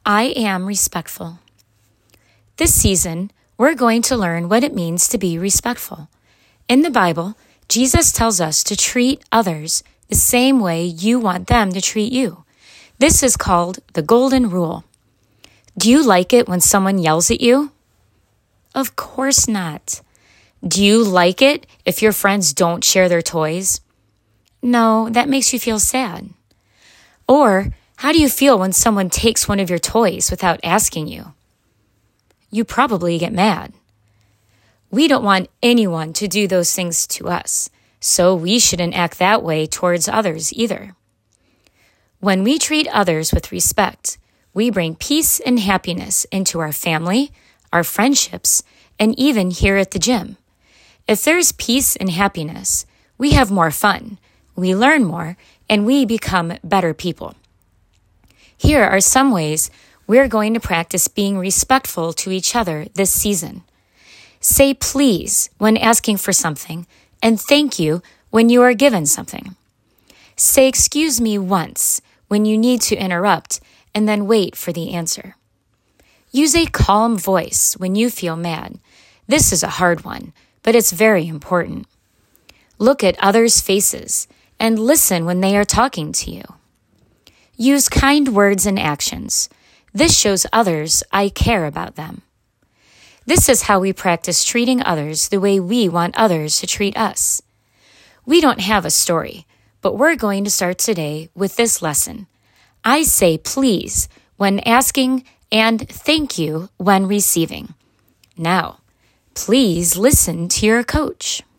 I am respectful. This season, we're going to learn what it means to be respectful. In the Bible, Jesus tells us to treat others the same way you want them to treat you. This is called the Golden Rule. Do you like it when someone yells at you? Of course not. Do you like it if your friends don't share their toys? No, that makes you feel sad. Or how do you feel when someone takes one of your toys without asking you? You probably get mad. We don't want anyone to do those things to us, so we shouldn't act that way towards others either. When we treat others with respect, we bring peace and happiness into our family, our friendships, and even here at the gym. If there's peace and happiness, we have more fun, we learn more, and we become better people. Here are some ways we're going to practice being respectful to each other this season. Say please when asking for something, and thank you when you are given something. Say excuse me once when you need to interrupt, and then wait for the answer. Use a calm voice when you feel mad. This is a hard one, but it's very important. Look at others' faces and listen when they are talking to you. Use kind words and actions. This shows others I care about them. This is how we practice treating others the way we want others to treat us. We don't have a story, but we're going to start today with this lesson. I say please when asking and thank you when receiving. Now, please listen to your coach.